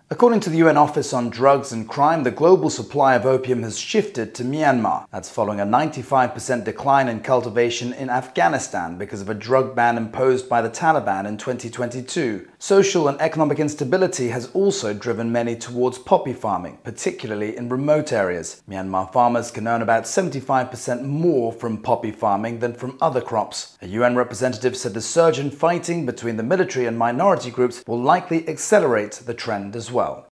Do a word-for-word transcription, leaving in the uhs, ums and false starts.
According to the U N Office on Drugs and Crime, the global supply of opium has shifted to Myanmar. That's following a ninety-five percent decline in cultivation in Afghanistan because of a drug ban imposed by the Taliban in twenty twenty-two. Social and economic instability has also driven many towards poppy farming, particularly in remote areas. Myanmar farmers can earn about seventy-five percent more from poppy farming than from other crops. A U N representative said the surge in fighting between the military and minority groups will likely accelerate the trend as well.